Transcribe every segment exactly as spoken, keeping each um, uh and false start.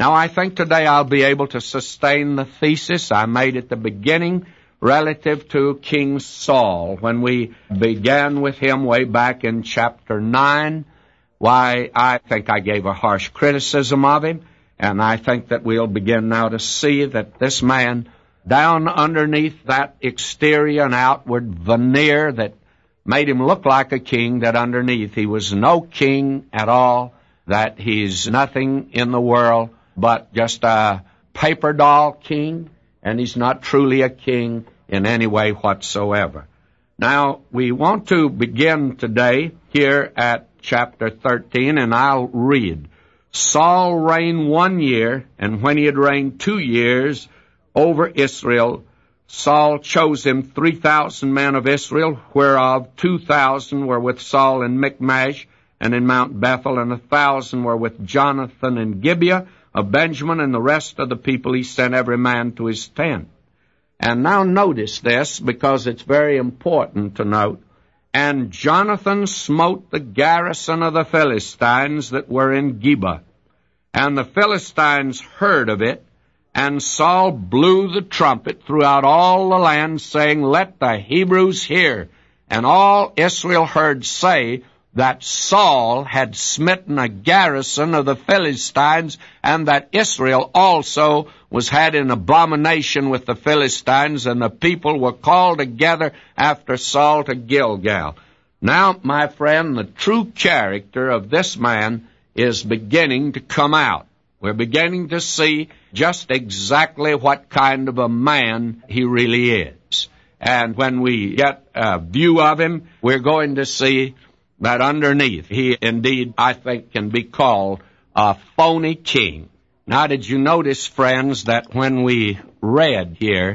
Now, I think today I'll be able to sustain the thesis I made at the beginning relative to King Saul when we began with him way back in chapter nine. Why, I think I gave a harsh criticism of him, and I think that we'll begin now to see that this man, down underneath that exterior and outward veneer that made him look like a king, that underneath he was no king at all, that he's nothing in the world but just a paper doll king, and he's not truly a king in any way whatsoever. Now, we want to begin today here at chapter thirteen, and I'll read. Saul reigned one year, and when he had reigned two years over Israel, Saul chose him three thousand men of Israel, whereof two thousand were with Saul in Michmash and in Mount Bethel, and a thousand were with Jonathan in Gibeah of Benjamin, and the rest of the people he sent every man to his tent. And now notice this, because it's very important to note. And Jonathan smote the garrison of the Philistines that were in Geba. And the Philistines heard of it, and Saul blew the trumpet throughout all the land, saying, Let the Hebrews hear. And all Israel heard say that Saul had smitten a garrison of the Philistines, and that Israel also was had in abomination with the Philistines, and the people were called together after Saul to Gilgal. Now, my friend, the true character of this man is beginning to come out. We're beginning to see just exactly what kind of a man he really is. And when we get a view of him, we're going to see that underneath he indeed, I think, can be called a phony king. Now, did you notice, friends, that when we read here,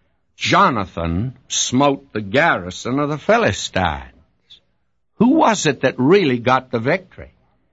Jonathan smote the garrison of the Philistines? Who was it that really got the victory?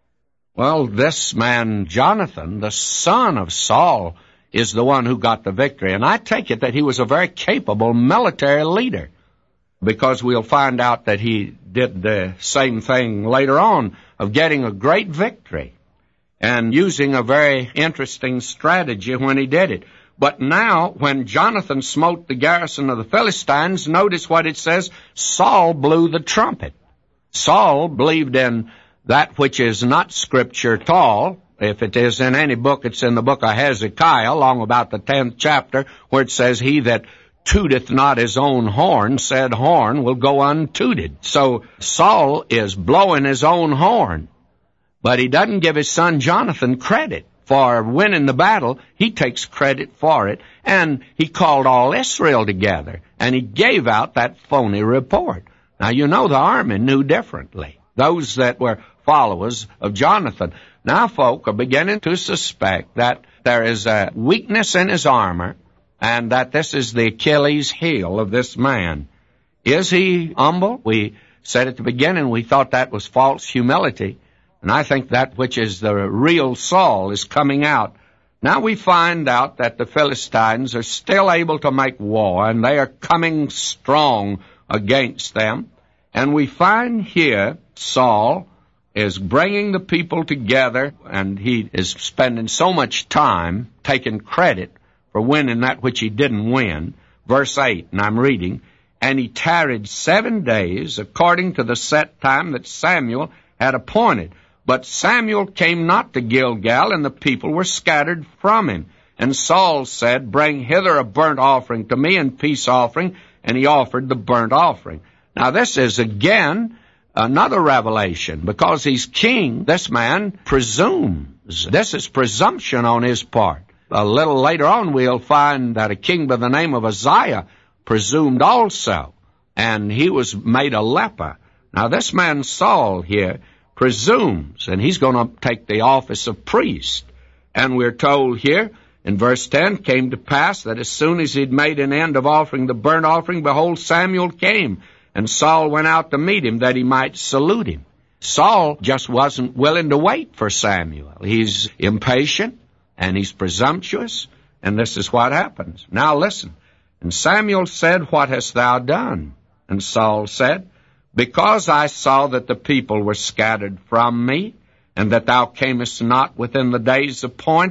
Well, this man, Jonathan, the son of Saul, is the one who got the victory. And I take it that he was a very capable military leader, because we'll find out that he did the same thing later on of getting a great victory and using a very interesting strategy when he did it. But now, when Jonathan smote the garrison of the Philistines, notice what it says, Saul blew the trumpet. Saul believed in that which is not Scripture at all. If it is in any book, it's in the book of Hezekiah, along about the tenth chapter, where it says, He that tooteth not his own horn, said horn will go untooted. So Saul is blowing his own horn, but he doesn't give his son Jonathan credit for winning the battle. He takes credit for it, and he called all Israel together, and he gave out that phony report. Now, you know the army knew differently, those that were followers of Jonathan. Now, folk are beginning to suspect that there is a weakness in his armor, and that this is the Achilles heel of this man. Is he humble? We said at the beginning we thought that was false humility, and I think that which is the real Saul is coming out. Now we find out that the Philistines are still able to make war, and they are coming strong against them. And we find here Saul is bringing the people together, and he is spending so much time taking credit for winning that which he didn't win. Verse eight, and I'm reading, And he tarried seven days according to the set time that Samuel had appointed. But Samuel came not to Gilgal, and the people were scattered from him. And Saul said, Bring hither a burnt offering to me and peace offering. And he offered the burnt offering. Now this is again another revelation. Because he's king, this man presumes. This is presumption on his part. A little later on, we'll find that a king by the name of Uzziah presumed also, and he was made a leper. Now, this man Saul here presumes, and he's going to take the office of priest. And we're told here in verse ten, Came to pass that as soon as he'd made an end of offering the burnt offering, behold, Samuel came, and Saul went out to meet him that he might salute him. Saul just wasn't willing to wait for Samuel. He's impatient. And he's presumptuous, and this is what happens. Now listen. And Samuel said, What hast thou done? And Saul said, Because I saw that the people were scattered from me, and that thou camest not within the days appointed,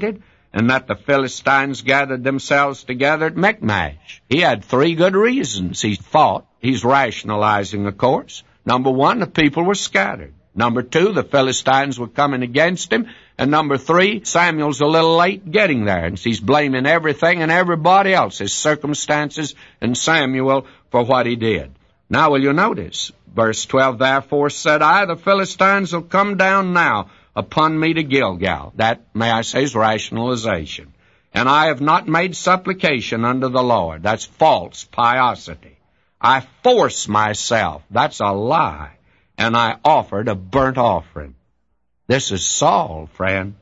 and that the Philistines gathered themselves together at Michmash. He had three good reasons he fought. He's rationalizing, of course. Number one, the people were scattered. Number two, the Philistines were coming against him. And number three, Samuel's a little late getting there, and he's blaming everything and everybody else, his circumstances and Samuel, for what he did. Now will you notice, verse twelve, therefore said I, the Philistines will come down now upon me to Gilgal. That, may I say, is rationalization. And I have not made supplication unto the Lord. That's false piosity. I force myself. That's a lie. And I offered a burnt offering. This is Saul, friend.